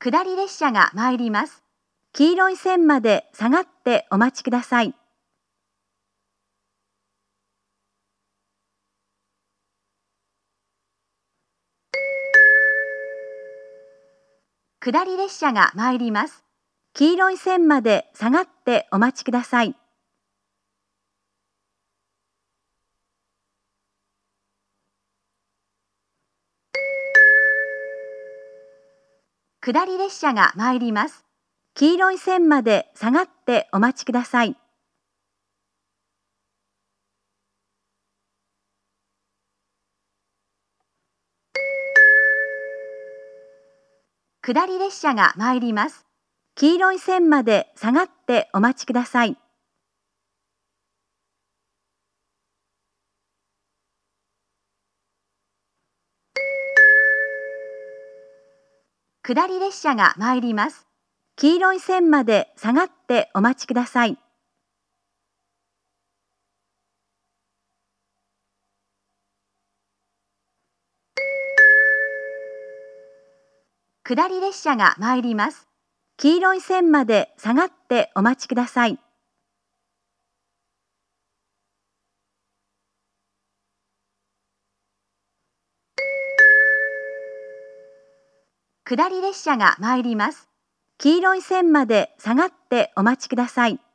下り列車が参ります。黄色い線まで下がってお待ちください。下り列車が参ります。黄色い線まで下がってお待ちください。下り列車が参ります。黄色い線まで下がってお待ちください。下り列車が参ります。黄色い線まで下がってお待ちください。下り列車が参ります。黄色い線まで下がってお待ちください。下り列車が参ります。黄色い線まで下がってお待ちください。下り列車が参ります。黄色い線まで下がってお待ちください。